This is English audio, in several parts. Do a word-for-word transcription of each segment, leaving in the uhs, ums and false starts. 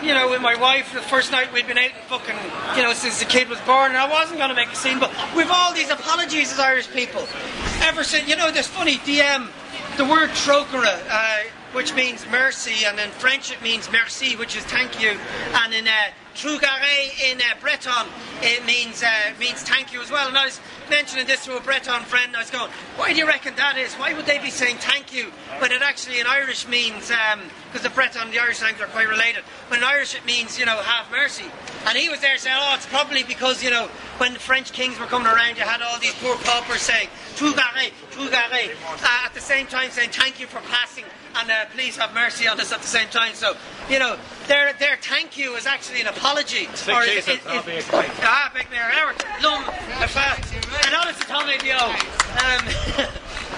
you know, with my wife, the first night we'd been out fucking, you know, since the kid was born, and I wasn't going to make a scene, but we've all these apologies as Irish people. Ever since, you know, there's funny, the, um, the word trocora, uh, which means mercy, and in French it means merci, which is thank you, and in uh, Trugare in uh, Breton it means uh, means thank you as well. And I was mentioning this to a Breton friend, and I was going, why do you reckon that is? Why would they be saying thank you when it actually in Irish means, because um, the Breton and the Irish language are quite related, but in Irish it means, you know, have mercy. And he was there saying, oh, it's probably because, you know, when the French kings were coming around, you had all these poor paupers saying Trugare, Trugare, uh, at the same time saying thank you for passing, and uh, please have mercy on us at the same time. So, you know, their their thank you is actually an apology. Or is, it, it, it, ah, big mayor, Howard, Lum, and honest to Tommy Dio. Um,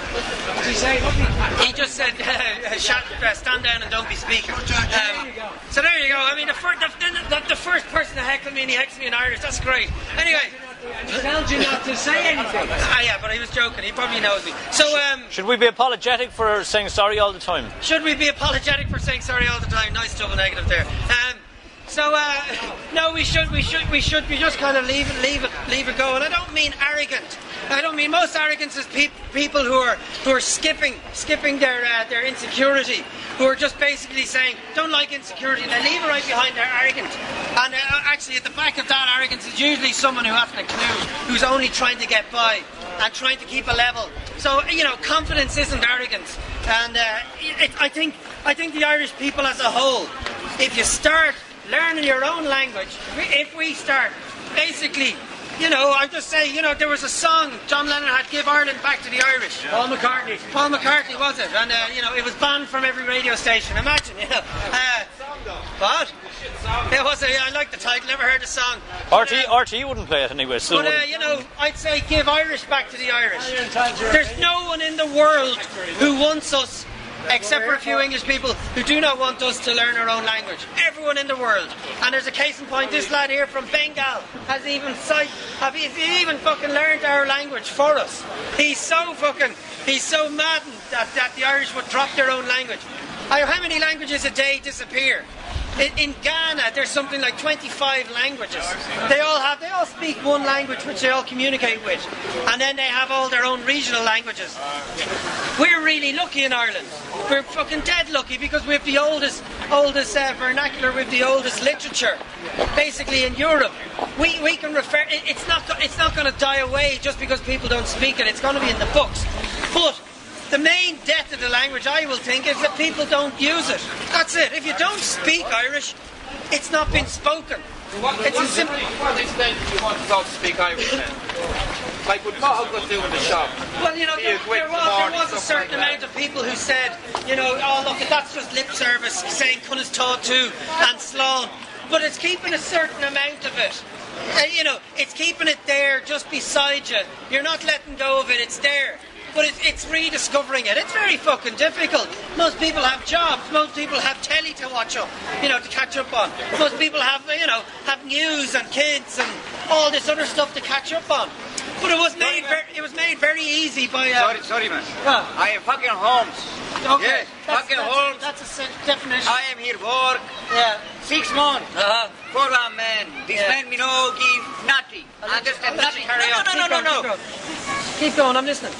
he just said, uh, shut, uh, stand down and don't be speaking. Um, so there you go. I mean, the, fir- the, the, the first person to heckle me, and he heckles me in Irish. That's great. Anyway. He told you not to say anything. Ah, yeah, but he was joking. He probably knows me. So, um, should we be apologetic for saying sorry all the time? Should we be apologetic for saying sorry all the time? Nice double negative there. Um, so, uh, no, we should, we should, we should. We just kind of leave it, leave it, leave it go. And I don't mean arrogant. I don't mean most arrogance is pe- people who are who are skipping, skipping their uh, their insecurity, who are just basically saying don't like insecurity, and they leave it right behind their arrogance. And uh, actually, at the back of that arrogance is usually someone who hasn't a clue, who's only trying to get by and trying to keep a level. So you know, confidence isn't arrogance. And uh, it, I think I think the Irish people as a whole, if you start learning your own language, if we start basically. You know, I just say, you know, there was a song John Lennon had, Give Ireland Back to the Irish. Yeah. Paul McCartney. Paul McCartney, was it? And, uh, you know, it was banned from every radio station. Imagine, you know. Uh, what? It was a, I like the title, never heard the song. R T, uh, R T wouldn't play it anyway. But, uh, you know, I'd say give Irish back to the Irish. There's no one in the world who wants us, except for a few English people who do not want us to learn our own language. Everyone in the world. And there's a case in point, this lad here from Bengal has even have he's even fucking learned our language for us. He's so fucking, he's so maddened that, that the Irish would drop their own language. How many languages a day disappear? In, in Ghana, there's something like twenty-five languages. They all have, they all speak one language which they all communicate with, and then they have all their own regional languages. We're really lucky in Ireland. We're fucking dead lucky because we have the oldest, oldest uh, vernacular, we have the oldest literature, basically in Europe. We we can refer. It, it's not it's not going to die away just because people don't speak it. It's going to be in the books, but. The main death of the language, I will think, is that people don't use it. That's it. If you don't speak Irish, it's not been spoken. What, it's what, a simple. What extent do you want us all to speak Irish then? Like what Cathal do in the shop? Well, you know, there, there was, there was a certain amount of people who said, you know, oh look, that's just lip service, saying Cunna's taught to and Sloan. But it's keeping a certain amount of it. Uh, you know, it's keeping it there just beside you. You're not letting go of it, it's there. But it's, it's rediscovering it. It's very fucking difficult. Most people have jobs. Most people have telly to watch up, you know, to catch up on. Most people have, you know, have news and kids and all this other stuff to catch up on. But it was made, very, it was made very easy by. Uh, sorry, sorry, man. Uh, I am fucking Holmes. Okay. Yes, that's, fucking that's, Holmes. That's a definition. I am here work. Yeah. Six months. Uh-huh. For a man. This yeah. man me no give nothing. Understand nothing. Carry no, on. no, no, no, no, no, no. Keep going. I'm listening.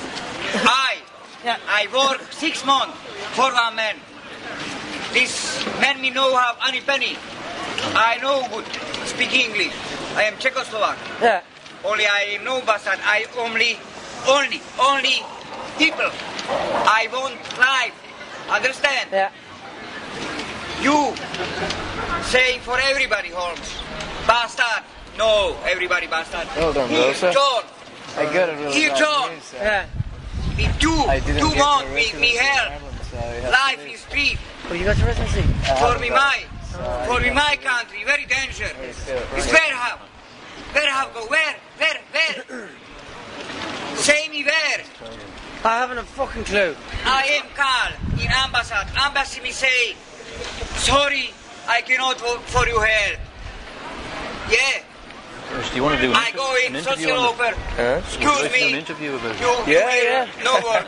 I, yeah. I work six months for one man. This man me know have any penny. I know good speak English. I am Czechoslovak. Yeah. Only I am no bastard. I only, only, only people. I want life. Understand? Yeah. You say for everybody, Holmes. Bastard. No, everybody bastard. Hold on, Here, Rosa. John. I got it really Here, bad John. news, so Yeah. If you, you want me, me help. So Life is street. Oh, you got your residency? For me, my, for me, my country, very dangerous. It's where have, where have go, where, where, where? Say me where. I haven't a fucking clue. I am called in ambassade. Embassy me say, sorry, I cannot vote for your help. Yeah. Do you want to do an, I go in an interview social on over. Huh? Excuse do me. an interview about You, Yeah, you yeah. No word.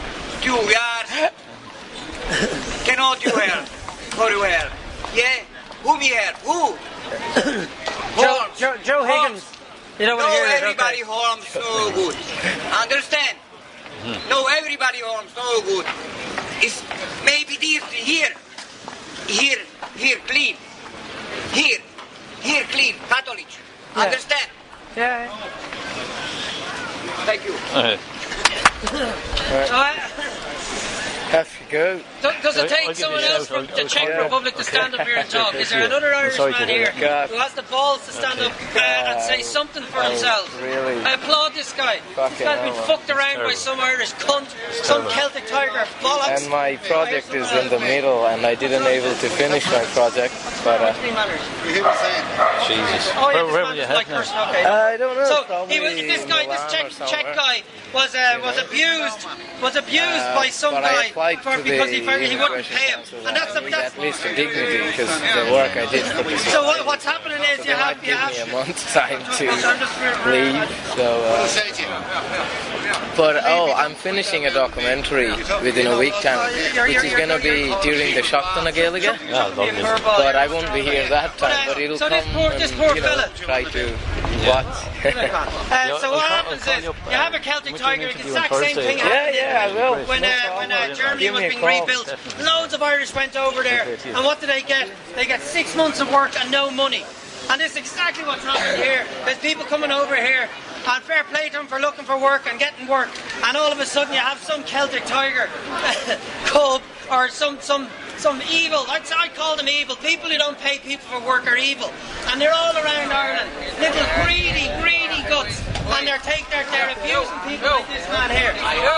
You, yes. Cannot you help? For your help. Yeah. Who we have? Who? Joe, Holmes. Joe, Joe Higgins. You don't No, want to hear it, everybody okay. Holmes no good. Understand? No, everybody Holmes no good. It's maybe this here, here, here, clean. Here, here, clean. Catholic. Yeah. Understand? Yeah. Thank you. Uh, Uh, Have you go. do- does it I'll take give you someone a else shout. from I'll- the I'll Czech call you. Republic to stand up here and talk? Is there Yeah. another I'm sorry Irishman to hear here that. who has the balls to stand up uh, and say something for himself? really? I applaud this guy. This Fucking guy's been hell, fucked around by terrible. some Irish cunt, some Celtic tiger, bollocks. And my project is in the middle, and I didn't able to finish my project, but uh, Jesus. Oh, yeah, where, this where man will you is head like now? cursing, okay. I don't know. So probably he was, this guy, this Milan Czech, or Czech somewhere. guy, was uh, was abused, was abused Uh, by some but I guy applied for to because the he figured he wouldn't immigration pay him, council and that's a, and that's. at least the dignity, because the work I did for this. So what, what's happening is So you they have might you give have. me a month's time to I'm just leave. So, uh, but oh, I'm finishing a documentary within a week time, which is gonna be during the Shockton Gaelic. Yeah, lovely. But I won't be here that time. But it'll So come this poor- and this poor you know, fella. try to watch. Uh, so what happens is you have a Celtic tiger, the exact same thing Yeah, happened yeah, I will. when uh, when uh, Germany Give was me a being call. rebuilt. Loads of Irish went over there, and what did they get? They get six months of work and no money. And this is exactly what's happening here. There's people coming over here, and fair play to them for looking for work and getting work, and all of a sudden you have some Celtic tiger cub or some some some evil. I'd, I'd call them evil. People who don't pay people for work are evil, and they're all around Ireland. Little greedy, greedy guts, and they're taking they're, they're abusing people like this man here.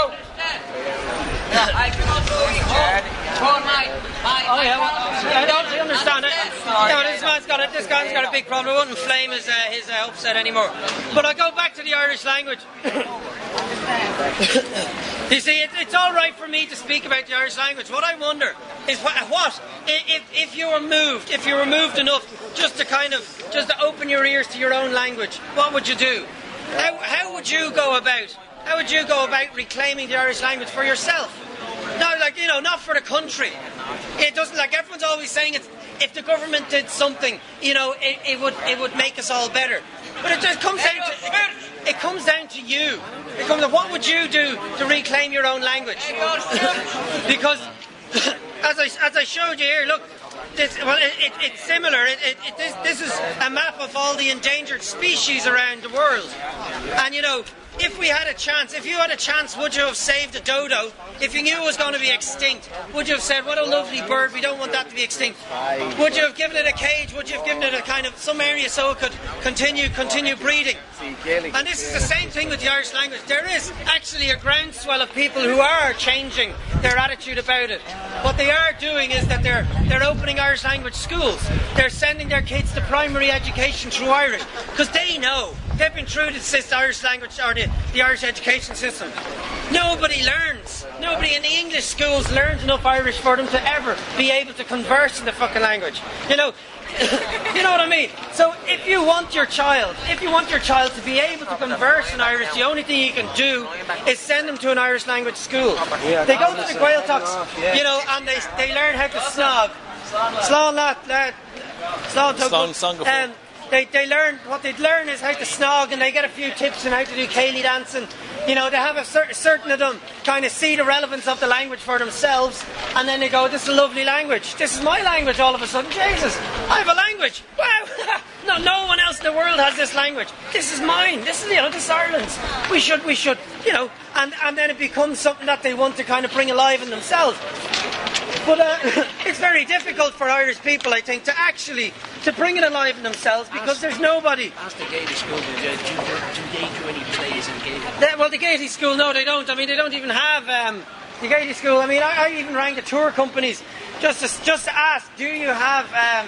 I cannot go in home for my, my, Oh my yeah, well, country. I don't understand it. No, this man's got a, this guy's got a big problem. It wouldn't flame his uh, his uh, upset anymore. But I go back to the Irish language. You see, it, it's all right for me to speak about the Irish language. What I wonder is what, what if if you were moved, if you were moved enough just to kind of just to open your ears to your own language, what would you do? How how would you go about? How would you go about reclaiming the Irish language for yourself? No, like, you know, not for the country. It doesn't, like, everyone's always saying it's, if the government did something, you know, it, it would it would make us all better. But it just comes down to it, it comes down to you. It comes to what would you do to reclaim your own language? Because as I as I showed you here, look. This, well, it, it, it's similar. It, it, it, this, this is a map of all the endangered species around the world. And you know, if we had a chance, if you had a chance, would you have saved a dodo? If you knew it was going to be extinct, would you have said, what a lovely bird, we don't want that to be extinct? Would you have given it a cage? Would you have given it a kind of, some area so it could continue, continue breeding? And this is the same thing with the Irish language. There is actually a groundswell of people who are changing their attitude about it. What they are doing is that they're they're opening Irish language schools. They're sending their kids to primary education through Irish because they know they've been through the Irish language or the, the Irish education system. Nobody learns. Nobody in the English schools learns enough Irish for them to ever be able to converse in the fucking language. You know. You know what I mean? So if you want your child, if you want your child to be able to converse in Irish, the only thing you can do is send them to an Irish language school. They go to the Gaeltachts, you know, and they they learn how to snog. Slán that, that, slán Slán, slán go for it. um, they they learn what they learn is how to snog, and they get a few tips on how to do ceilidh dancing. You know, they have a certain certain of them kind of see the relevance of the language for themselves, and then they go, "This is a lovely language. This is my language." All of a sudden, Jesus, I have a language. Wow! No, no one else in the world has this language. This is mine. This is, you know, this is Ireland's. We should, we should, you know, and and then it becomes something that they want to kind of bring alive in themselves. But uh, it's very difficult for Irish people, I think, to actually to bring it alive in themselves because there's nobody. Ask the Gaelic school, do they, do they do any plays in Gaelic? They, well, the Gaelic school, no, they don't. I mean, they don't even have um, the Gaelic school. I mean, I, I even rang the tour companies just to, just to ask, do you have um,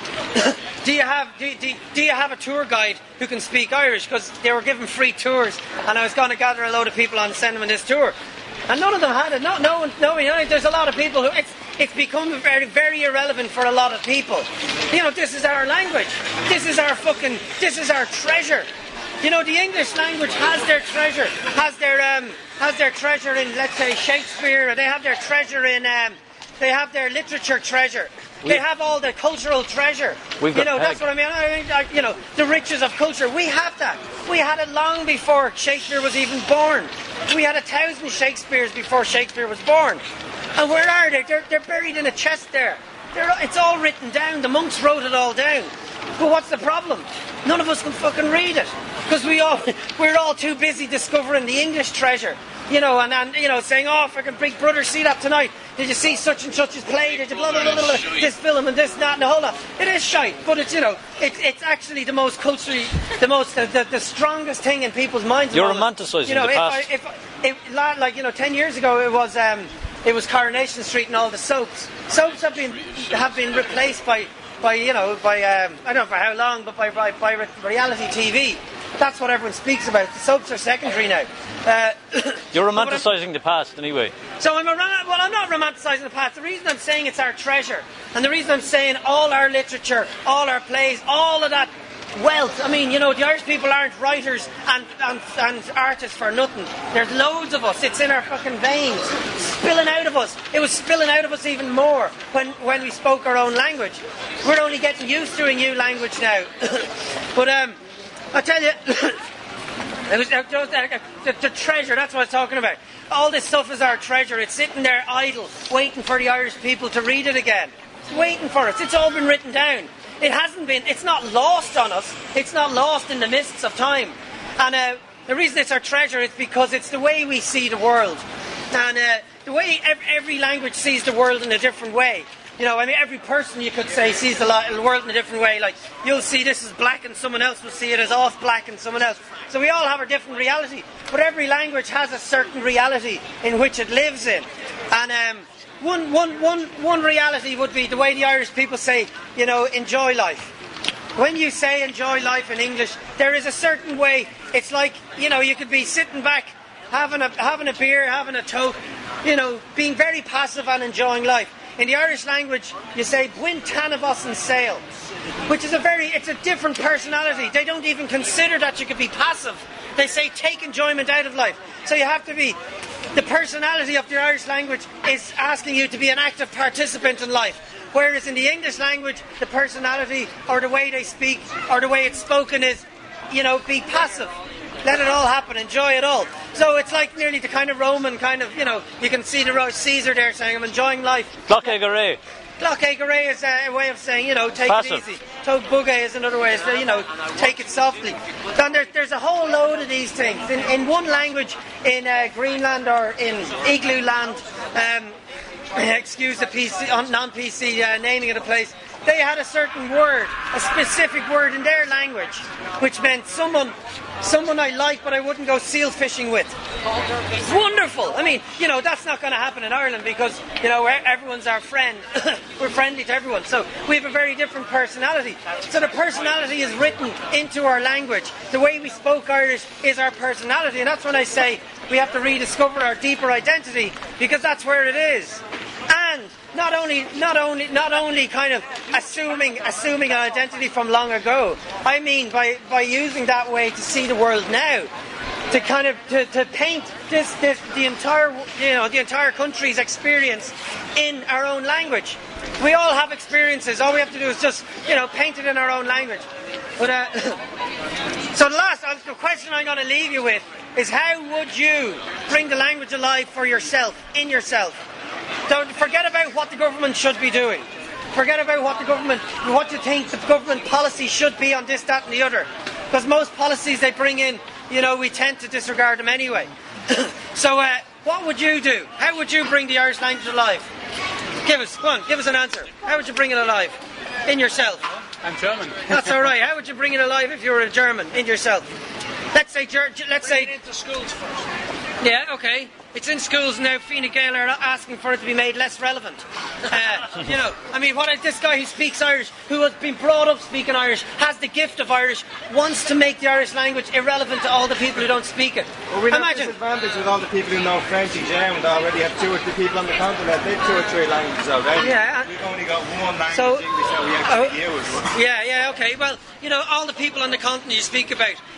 do you have do, do, do you have a tour guide who can speak Irish? Because they were given free tours, and I was going to gather a load of people and send them on this tour. And none of them had it. No, no one, no, you know, there's a lot of people who it's it's become very, very irrelevant for a lot of people. You know, this is our language. This is our fucking. This is our treasure. You know, the English language has their treasure. Has their um, has their treasure in, let's say, Shakespeare. Or they have their treasure in. Um, they have their literature treasure. They have all the cultural treasure. We've you got know, Peg. that's what I mean. I mean, like, you know, the riches of culture. We have that. We had it long before Shakespeare was even born. We had a thousand Shakespeares before Shakespeare was born. And where are they? They're, they're buried in a chest there. They're, it's all written down. The monks wrote it all down. But what's the problem? None of us can fucking read it. Because we all, we're all too busy discovering the English treasure. You know, and, and you know, saying, oh, fucking Big Brother, see that tonight? Did you see such and such's play? Did you blah, blah, blah, blah, blah, this film and this and that and the whole lot? It is shite, but it's, you know, it, it's actually the most culturally, the most, the, the, the strongest thing in people's minds. You're romanticising you know, the if past. I, if I, it, like, you know, ten years ago it was, um, it was Coronation Street and all the soaps. Soaps have been, have been replaced by, by, you know, by, um, I don't know for how long, but by, by, by reality T V. That's what everyone speaks about. The soaps are secondary now. Uh, You're romanticising the past anyway. So I'm a, well, I'm not romanticising the past. The reason I'm saying it's our treasure, and the reason I'm saying all our literature, all our plays, all of that wealth. I mean, you know, the Irish people aren't writers and, and, and artists for nothing. There's loads of us. It's in our fucking veins, spilling out of us. It was spilling out of us even more when, when we spoke our own language. We're only getting used to a new language now. But um, I tell you, it was uh, just, uh, the, the treasure. That's what I was talking about. All this stuff is our treasure. It's sitting there idle, waiting for the Irish people to read it again. It's waiting for us. It's all been written down. It hasn't been. It's not lost on us. It's not lost in the mists of time. And uh, the reason it's our treasure is because it's the way we see the world, and uh, the way every, every language sees the world in a different way. You know, I mean, every person, you could say, sees the, lo- the world in a different way. Like, you'll see this as black and someone else will see it as off black and someone else. So we all have our different reality. But every language has a certain reality in which it lives in. And um, one, one, one, one reality would be the way the Irish people say, you know, enjoy life. When you say enjoy life in English, there is a certain way. It's like, you know, you could be sitting back, having a, having a beer, having a toke, you know, being very passive and enjoying life. In the Irish language, you say "Buin tanavos and sail," which is a very, it's a different personality. They don't even consider that you could be passive. They say take enjoyment out of life. So you have to be, the personality of the Irish language is asking you to be an active participant in life. Whereas in the English language, the personality or the way they speak or the way it's spoken is, you know, be passive. Let it all happen, enjoy it all. So it's like nearly the kind of Roman kind of, you know, you can see the Caesar there saying, I'm enjoying life. Glocke Garay. Glocke Garay is a way of saying, you know, take Passive. it easy. Tog Bugge is another way of saying, you know, take it softly. And there, there's a whole load of these things. In, in one language, in uh, Greenland or in Igloo Land, um, excuse the P C, non-P C uh, naming of the place, they had a certain word, a specific word in their language, which meant someone someone I like but I wouldn't go seal fishing with. It's wonderful. I mean, you know, that's not going to happen in Ireland because, you know, everyone's our friend. We're friendly to everyone. So we have a very different personality. So the personality is written into our language. The way we spoke Irish is our personality. And that's when I say we have to rediscover our deeper identity, because that's where it is. And not only, not only, not only kind of assuming, assuming an identity from long ago. I mean, by by using that way to see the world now, to kind of to, to paint this, this the entire, you know, the entire country's experience in our own language. We all have experiences. All we have to do is just, you know, paint it in our own language. But uh, so the last uh, the question I'm going to leave you with is: how would you bring the language alive for yourself, in yourself? Don't forget about what the government should be doing. Forget about what the government, what you think the government policy should be on this, that and the other. Because most policies they bring in, you know, we tend to disregard them anyway. So uh, what would you do? How would you bring the Irish language alive? Give us, come on, give us an answer. How would you bring it alive? In yourself. I'm German. That's alright. How would you bring it alive if you were a German? In yourself. Let's say, let's say... Bring it into schools first. Yeah, okay. It's in schools now. Fine Gael are asking for it to be made less relevant. Uh, you know, I mean, what this guy who speaks Irish, who has been brought up speaking Irish, has the gift of Irish, wants to make the Irish language irrelevant to all the people who don't speak it. Well, we have Imagine. this advantage with all the people who know French and German. They already have two or three people on the continent. They have two or three languages already. Yeah. We've only got one language, So, English, that we actually uh, use. Yeah, yeah, okay. Well, you know, all the people on the continent you speak about,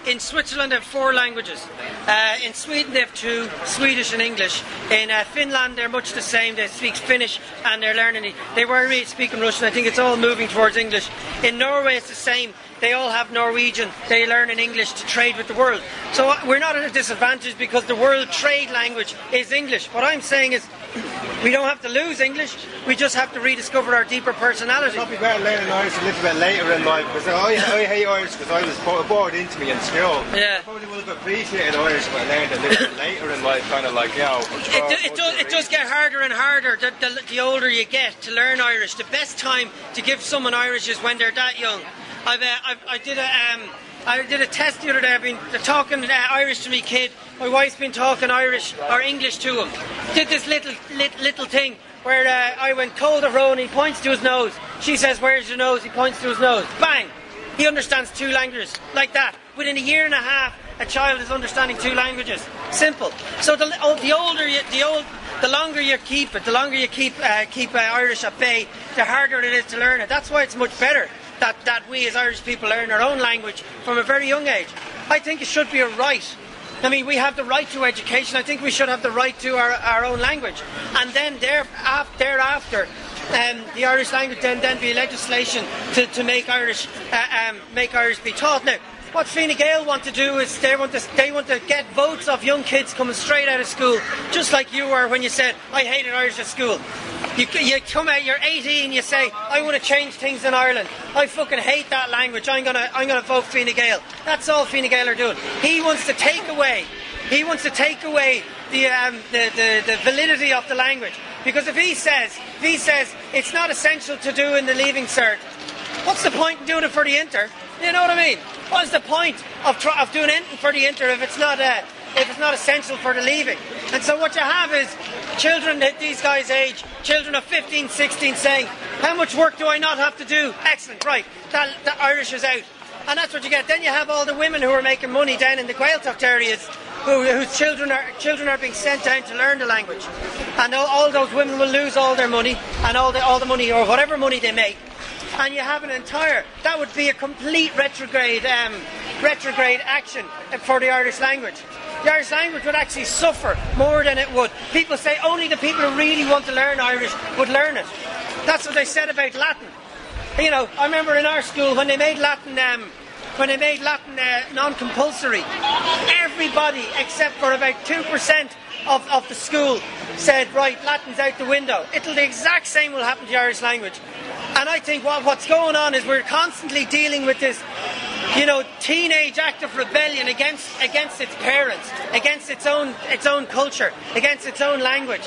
in Switzerland they have four languages. Uh, in Sweden they have two, Swedish and English. In uh, Finland they're much the same. They speak Finnish and they're learning it. They were really speaking Russian. I think it's all moving towards English. In Norway it's the same. They all have Norwegian. They learn in English to trade with the world. So uh, we're not at a disadvantage because the world trade language is English. What I'm saying is we don't have to lose English. We just have to rediscover our deeper personality. It's probably better learning Irish a little bit later in life because I, I hate Irish because I was bo- bored into me in school. Yeah. I probably would have appreciated Irish if I learned it a little bit later in life, kind of like, you know. It, do, it, does, it does get harder and harder the, the, the older you get to learn Irish. The best time to give someone Irish is when they're that young. I've, uh, I've I did a um, I did a test the other day. I've been talking uh, Irish to me kid. My wife's been talking Irish or English to him. Did this little little, little thing where uh, I went cold of row and he points to his nose. She says, "Where's your nose?" He points to his nose. Bang! He understands two languages like that. Within a year and a half, a child is understanding two languages. Simple. So the, the older you, the old. The longer you keep it, the longer you keep uh, keep uh, Irish at bay, the harder it is to learn it. That's why it's much better that, that we as Irish people learn our own language from a very young age. I think it should be a right. I mean, we have the right to education. I think we should have the right to our, our own language. And then there, af, thereafter, um, the Irish language then then be legislation to, to make Irish uh, um, make Irish be taught. Now, what Fine Gael want to do is they want to they want to get votes of young kids coming straight out of school, just like you were when you said, "I hated Irish at school." You, you come out, you're eighteen, you say, "I want to change things in Ireland. I fucking hate that language. I'm gonna I'm gonna vote Fine Gael." That's all Fine Gael are doing. He wants to take away. He wants to take away the um, the, the the validity of the language, because if he says if he says it's not essential to do in the Leaving Cert, what's the point in doing it for the Inter? You know what I mean? What's the point of try, of doing anything for the Inter if it's not uh, if it's not essential for the Leaving? And so what you have is children at these guys' age, children of fifteen, sixteen, saying, "How much work do I not have to do?" Excellent, right? That, that Irish is out, and that's what you get. Then you have all the women who are making money down in the Gaeltacht areas, who, whose children are children are being sent down to learn the language, and all, all those women will lose all their money and all the all the money or whatever money they make. And you have an entire, that would be a complete retrograde um, retrograde action for the Irish language. The Irish language would actually suffer more than it would. People say only the people who really want to learn Irish would learn it. That's what they said about Latin. You know, I remember in our school when they made Latin um, when they made Latin uh, non-compulsory, everybody except for about two percent of, of the school said, right, Latin's out the window. It'll the exact same will happen to the Irish language. And I think what, what's going on is we're constantly dealing with this, you know, teenage act of rebellion against against its parents, against its own its own culture, against its own language.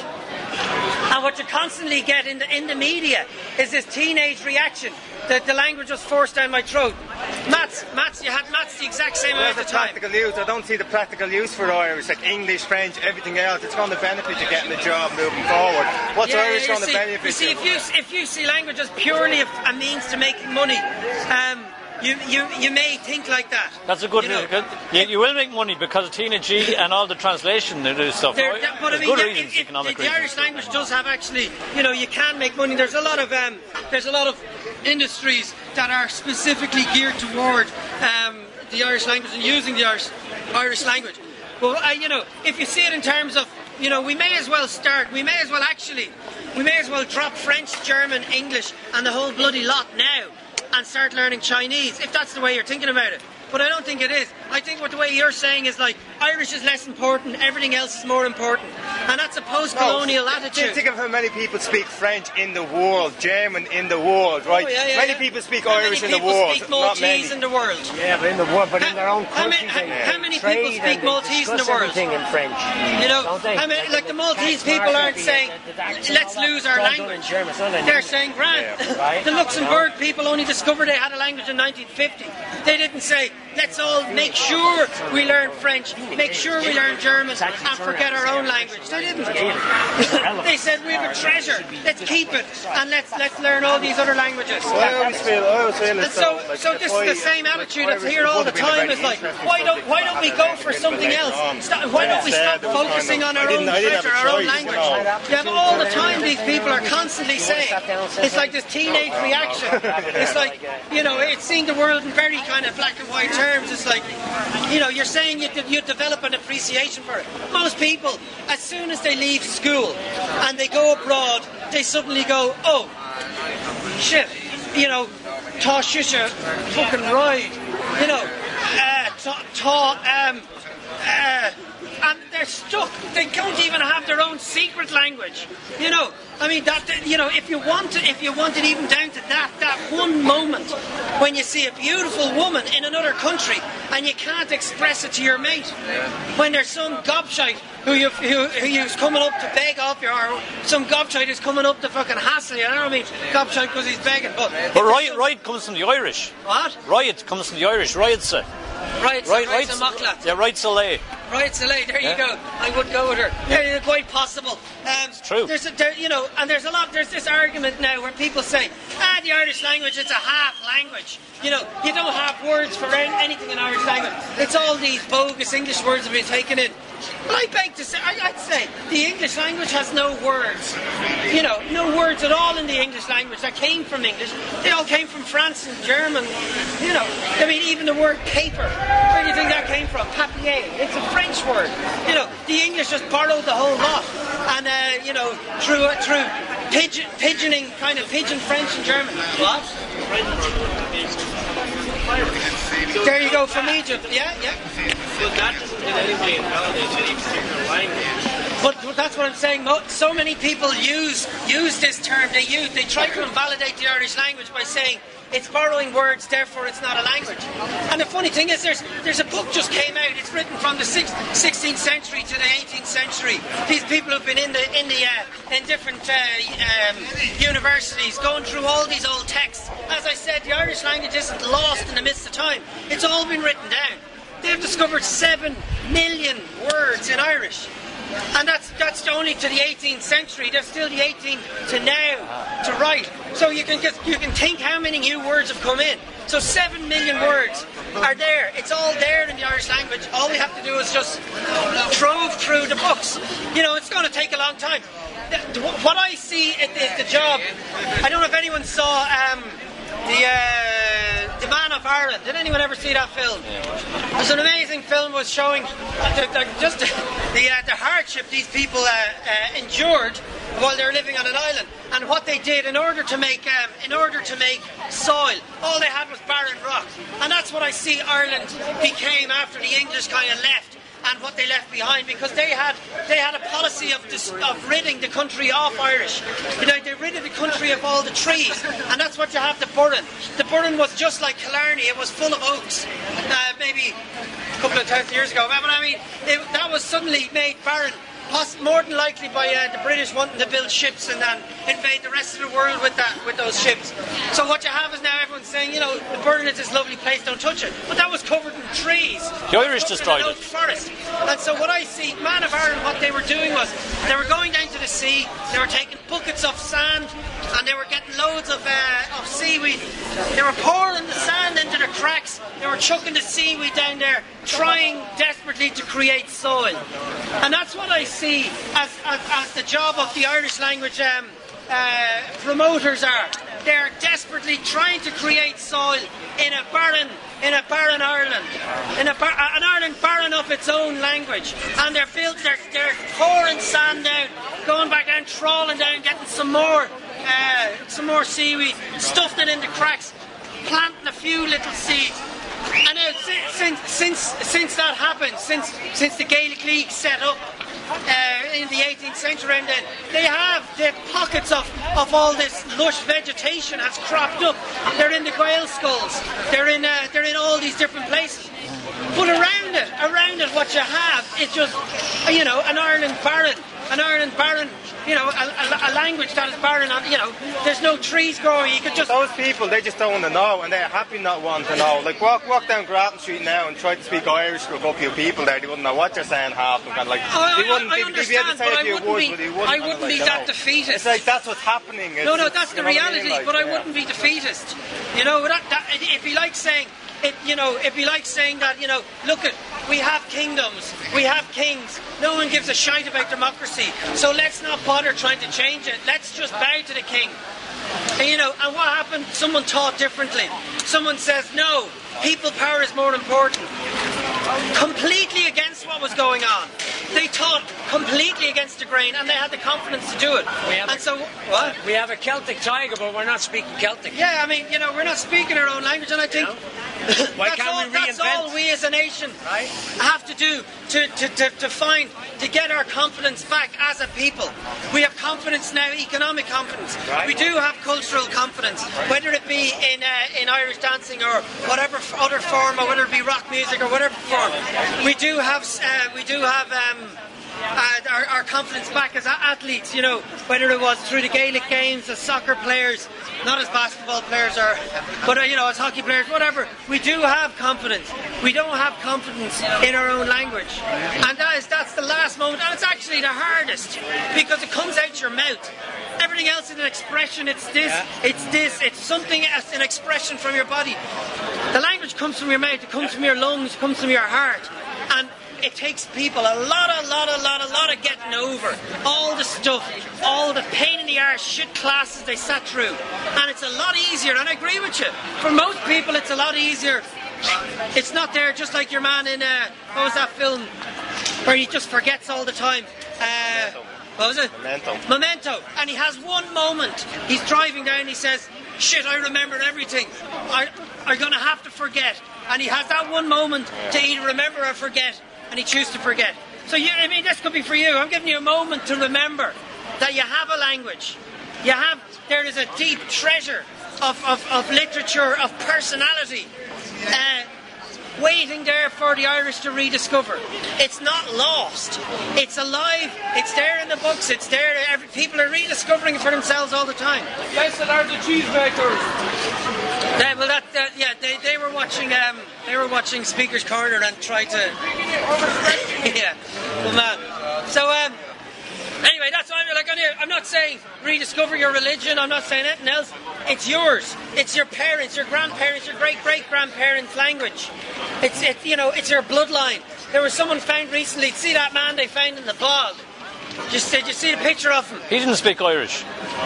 And what you constantly get in the in the media is this teenage reaction that the language was forced down my throat. Maths, maths, you had maths the exact same amount There's of the time. practical use. I don't see the practical use for Irish, like English, French, everything else. It's going to benefit you getting a job moving forward. What's Yeah, Irish you going to see, benefit you? See, if you if you see language as purely a, a means to making money, um, you you you may think like that. That's a good you know. thing. You, you will make money because of Tina G and all the translation and this stuff. There, Right? that- but I There's mean, good yeah, reasons, it, it, economic the, the reasons. Irish language does have actually, you know, you can make money. There's a lot of um, there's a lot of industries that are specifically geared toward um, the Irish language and using the Irish Irish language. But uh, you know, if you see it in terms of, you know, we may as well start. We may as well actually, we may as well drop French, German, English, and the whole bloody lot now, and start learning Chinese. If that's the way you're thinking about it. But I don't think it is. I think what the way you're saying is like Irish is less important, everything else is more important, and that's a post-colonial No, attitude. Think of how many people speak French in the world, German in the world, right? Oh, yeah, yeah, many yeah. people speak How Irish many in the people world, speak not many. Maltese in the world? Yeah, but in the world, but in their own How, country, many, they how, how many trade people speak and they Maltese in the discuss world? everything in French. You know, Don't they? how many, like the Maltese tax people market, aren't the- saying, the tax and let's all that, lose it's our all done language. in German, it's not in They're English. saying, grand. Yeah, right. The Luxembourg people only discovered they had a language in nineteen fifty. They didn't say, let's all make sure we learn French, make sure we learn German, and forget our own language. They didn't. They said, we have a treasure, let's keep it, and let's let's learn all these other languages. Well, I always feel, I always feel And as so, though, like, so if this I- is the same attitude that's Irish here all would the have been a time. very It's like, interesting why don't subject why to don't we have go a for bit something later else? on. Stop, why don't we Instead, stop it was kind focusing of- on I our own didn't- I didn't have treasure, a our own choice, language? you know. You have all the time these people are constantly saying, it's like this teenage reaction. It's like, you know, it's it's seeing the world in very kind of black and white terms. It's like, you know, you're saying you, you develop an appreciation for it. Most people, as soon as they leave school and they go abroad, they suddenly go, oh, shit, you know, tá shisha fucking ride, you know, uh, tá, tá um, uh, and they're stuck. They don't even have their own secret language. You know, I mean that. You know, if you want to, if you want it even down to that, that one moment when you see a beautiful woman in another country and you can't express it to your mate, when there's some gobshite who you who, who you's coming up to beg off you, or some gobshite who's coming up to fucking hassle you. I don't mean gobshite because he's begging, but but riot, riot comes from the Irish. What? Riot comes from the Irish. Riot, sir. Right, right, right, right, yeah, right, Soleil. Right, Soleil. There yeah. you go. I would go with her. Yeah, yeah quite possible. Um, it's true. There's a, there, you know, and there's a lot. There's this argument now where people say, ah, the Irish language, it's a half language. You know, you don't have words for anything in Irish language. It's all these bogus English words that have been taken in. But I beg to say, I, I'd say the English language has no words. You know, no words at all in the English language that came from English. They all came from France and German. You know, I mean, even the word paper. Where do you think that came from? Papier. It's a French word. You know, the English just borrowed the whole lot. And, uh, you know, through uh, through pigeon, pigeoning, kind of pigeon French and German. What? There you go, from Egypt. Yeah, yeah. So that doesn't in any way invalidate any particular language. But, but that's what I'm saying. So many people use use this term. They use they try to invalidate the Irish language by saying it's borrowing words, therefore it's not a language. And the funny thing is, there's there's a book just came out. It's written from the sixteenth century to the eighteenth century. These people have been in the in the uh, in different uh, um, universities, going through all these old texts. As I said, the Irish language isn't lost in the midst of time. It's all been written down. They've discovered seven million words in Irish. And that's that's only to the eighteenth century. There's still the eighteenth to now to write. So you can get, you can think how many new words have come in. So seven million words are there. It's all there in the Irish language. All we have to do is just trove through the books. You know, it's going to take a long time. What I see is the job. I don't know if anyone saw um, the uh, the Man of Ireland. Did anyone ever see that film? It was an amazing film. Was showing the, the, just the the, uh, the hardship these people uh, uh, endured while they were living on an island, and what they did in order to make um, in order to make soil. All they had was barren rock, and that's what I see Ireland became after the English kind of left. And what they left behind, because they had they had a policy of dis, of ridding the country of Irish. You know, they ridded the country of all the trees, and that's what you have the Burren. The Burren was just like Killarney; it was full of oaks. Uh, maybe a couple of thousand years ago, but I mean, it, that was suddenly made barren. More than likely by uh, the British wanting to build ships and then invade the rest of the world with that, with those ships. So what you have is now everyone's saying, you know, the Burren is this lovely place, don't touch it. But that was covered in trees. The Irish destroyed it. Forest. And so what I see, Man of Ireland, what they were doing was they were going down to the sea, they were taking buckets of sand, and they were getting loads of uh, of seaweed. They were pouring the sand into the cracks. They were chucking the seaweed down there, trying desperately to create soil. And that's what I see as, as, as the job of the Irish language um, uh, promoters are. They're desperately trying to create soil in a barren, in a barren Ireland, in a bar, an Ireland barren of its own language. And they're built, they're, they're pouring sand down, going back down, trawling down, getting some more, uh, some more seaweed, stuffing it into cracks, planting a few little seeds. And now, since since since that happened, since since the Gaelic League set up uh, in the eighteenth century, and then they have the pockets of, of all this lush vegetation has cropped up. They're in the Gael skulls. They're in uh, they're in all these different places. But around it, around it, what you have is just, you know, an Ireland barren, an Ireland barren, you know, a, a, a language that is barren. You know, there's no trees growing. You could just those people, they just don't want to know, and they're happy not wanting to know. Like walk walk down Grattan Street now and try to speak Irish to a couple of people there. They wouldn't know what you're saying half of them. Like oh, they wouldn't. I, I they'd, understand, they'd be able to say but a few I wouldn't words, be. but they wouldn't. I wouldn't like, be that defeatist. It's like that's what's happening. It's, no, no, that's the reality. I mean? like, but I yeah. wouldn't be defeatist. You know, that, that, it'd be like saying. It, you know, it'd be like saying that, you know, look at, we have kingdoms, we have kings, no one gives a shite about democracy, so let's not bother trying to change it, let's just bow to the king. And you know, and what happened? Someone taught differently. Someone says, no, people power is more important. Completely against what was going on. They taught completely against the grain, and they had the confidence to do it. We have and a, so, what? We have a Celtic tiger, but we're not speaking Celtic. Yeah, I mean, you know, we're not speaking our own language, and I think You know? Why that's, can't all, we that's reinvent? all we as a nation Right. have to do to, to, to, to find, to get our confidence back as a people. We have confidence now, economic confidence. Right. We do have cultural confidence, whether it be in uh, in Irish dancing or whatever f- other form, or whether it be rock music or whatever form. We do have, uh, we do have. Um, Uh, our, our confidence back as a- athletes, you know, whether it was through the Gaelic games, as soccer players, not as basketball players, or, but uh, you know, as hockey players, whatever. We do have confidence. We don't have confidence in our own language, and that is that's the last moment, and it's actually the hardest because it comes out your mouth. Everything else is an expression. It's this, it's this, it's something else, an expression from your body. The language comes from your mouth. It comes from your lungs. It comes from your heart, and it takes people a lot, a lot, a lot, a lot of getting over all the stuff, all the pain in the arse shit classes they sat through, and it's a lot easier. And I agree with you. For most people, it's a lot easier. It's not there, just like your man in uh, what was that film where he just forgets all the time. Uh, what was it? Memento. Memento. And he has one moment. He's driving down. He says, "Shit, I remembered everything. I, I'm gonna have to forget." And he has that one moment to either remember or forget. And he chooses to forget. So, you, I mean, this could be for you. I'm giving you a moment to remember that you have a language. You have, there is a deep treasure of, of, of literature, of personality, uh, waiting there for the Irish to rediscover. It's not lost. It's alive. It's there in the books. It's there. Every, people are rediscovering it for themselves all the time. Yes, and are the cheesemakers. Yeah, well, that, that yeah, they, they were watching um, they were watching Speaker's Corner and tried to yeah, well, man. So um, anyway, that's what I'm like. I'm not saying rediscover your religion. I'm not saying anything else. It's yours. It's your parents, your grandparents, your great great grandparents' language. It's it, you know, it's your bloodline. There was someone found recently. See that man they found in the bog? Just did you see the picture of him? He didn't speak Irish.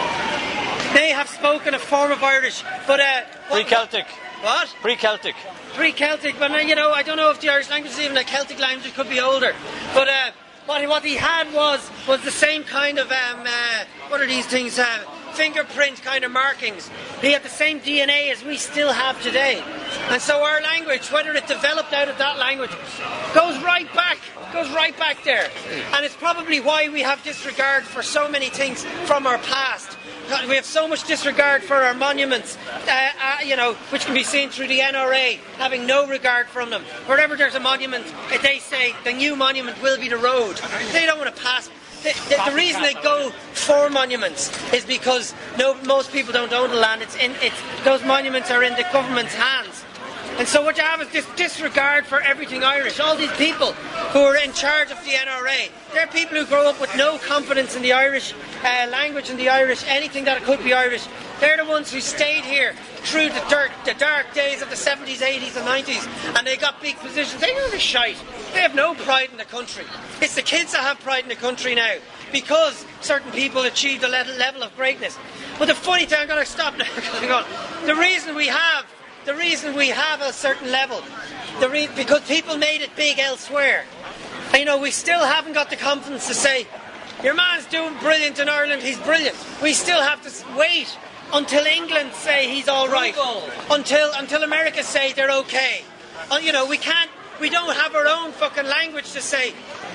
They have spoken a form of Irish, but uh, what- Pre-Celtic. What? Pre-Celtic. Pre-Celtic, but uh, you know, I don't know if the Irish language is even a Celtic language. It could be older. But uh, what he, what he had was was the same kind of um, uh, what are these things? Uh, fingerprint kind of markings. He had the same D N A as we still have today. And so our language, whether it developed out of that language, goes right back, goes right back there. And it's probably why we have disregard for so many things from our past. We have so much disregard for our monuments, uh, uh, you know, which can be seen through the N R A, having no regard from them. Wherever there's a monument, they say the new monument will be the road. They don't want to pass. The, the, the reason they go for monuments is because no, most people don't own the land. It's in, it's, those monuments are in the government's hands. And so what you have is this disregard for everything Irish. All these people who are in charge of the N R A, they're people who grow up with no confidence in the Irish uh, language and the Irish, anything that it could be Irish. They're the ones who stayed here through the, dirt, the dark days of the seventies, eighties and nineties, and they got big positions. They know the shite. They have no pride in the country. It's the kids that have pride in the country now, because certain people achieved a level of greatness. But the funny thing, I'm going to stop now. The reason we have The reason we have a certain level, the re- because people made it big elsewhere. And, you know, we still haven't got the confidence to say, your man's doing brilliant in Ireland, he's brilliant. We still have to wait until England say he's all right, until until America say they're okay. Uh, you know, we can't, we don't have our own fucking language to say,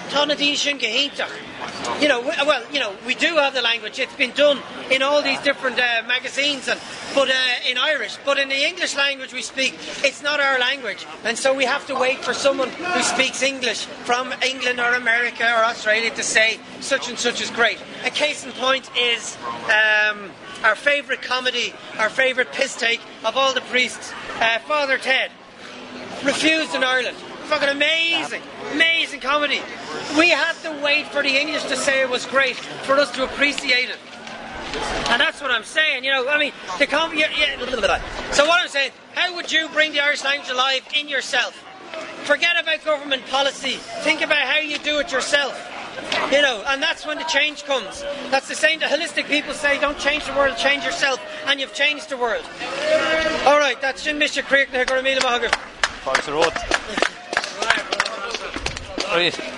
you know, we, well, you know, we do have the language. It's been done in all these different uh, magazines, and but uh, in Irish. But in the English language we speak, it's not our language, and so we have to wait for someone who speaks English from England or America or Australia to say such and such is great. A case in point is um, our favourite comedy, our favourite piss take of all the priests, uh, Father Ted, refused in Ireland. Fucking amazing, amazing comedy. We had to wait for the English to say it was great for us to appreciate it. And that's what I'm saying, you know, I mean, the com- yeah, yeah, blah, blah, blah. So what I'm saying, how would you bring the Irish language alive in yourself? Forget about government policy. Think about how you do it yourself. You know, and that's when the change comes. That's the same the holistic people say, don't change the world, change yourself, and you've changed the world. Alright, that's Jim Mister Creek, they're going to meet him. Thanks a lot. Right.